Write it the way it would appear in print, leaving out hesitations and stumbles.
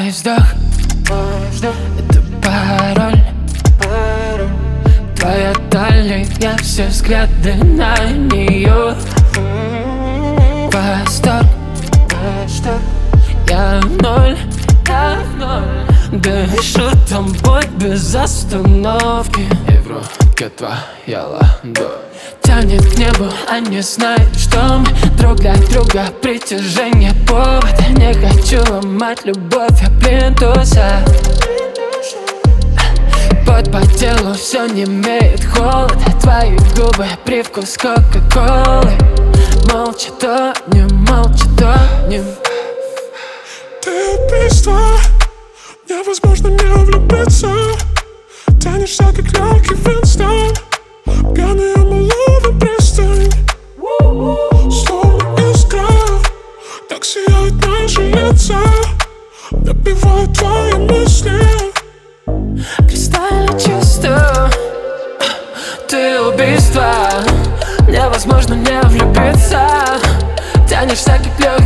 Твой вздох — это пароль. Твоя талия, все взгляды на нее. Восторг, я в ноль. Дышу тобой без остановки. И в руке твоя ладонь тянет к небу, а не знает, что мы друг для друга притяжение, повод. Не хочу ломать любовь, я плинтуса. Пот по телу, все не имеет холод. Твои губы, привкус кока-колы. Молча тонем, молча тонем. Ты убийство, невозможно не влюбиться. Тянешься, как легкий Винстон. Пьяные мы ловим пристань. Словно искра, так сияют наши лица. Добивают твои мысли. Кристально чисто. Ты убийство, невозможно не влюбиться. Тянешься, как легкий